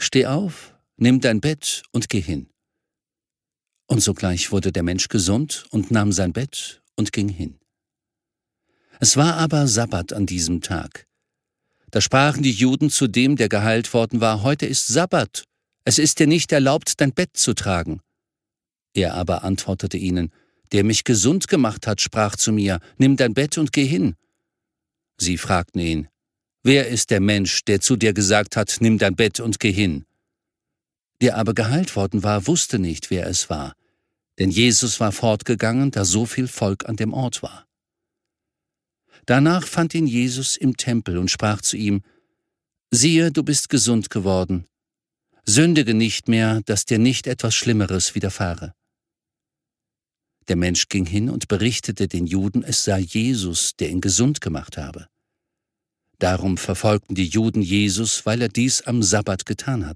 »Steh auf, nimm dein Bett und geh hin.« Und sogleich wurde der Mensch gesund und nahm sein Bett und ging hin. Es war aber Sabbat an diesem Tag. Da sprachen die Juden zu dem, der geheilt worden war: »Heute ist Sabbat, es ist dir nicht erlaubt, dein Bett zu tragen.« Er aber antwortete ihnen: »Der mich gesund gemacht hat, sprach zu mir: Nimm dein Bett und geh hin.« Sie fragten ihn: »Wer ist der Mensch, der zu dir gesagt hat: Nimm dein Bett und geh hin?« Der aber geheilt worden war, wusste nicht, wer es war, denn Jesus war fortgegangen, da so viel Volk an dem Ort war. Danach fand ihn Jesus im Tempel und sprach zu ihm: »Siehe, du bist gesund geworden. Sündige nicht mehr, dass dir nicht etwas Schlimmeres widerfahre.« Der Mensch ging hin und berichtete den Juden, es sei Jesus, der ihn gesund gemacht habe. Darum verfolgten die Juden Jesus, weil er dies am Sabbat getan hatte.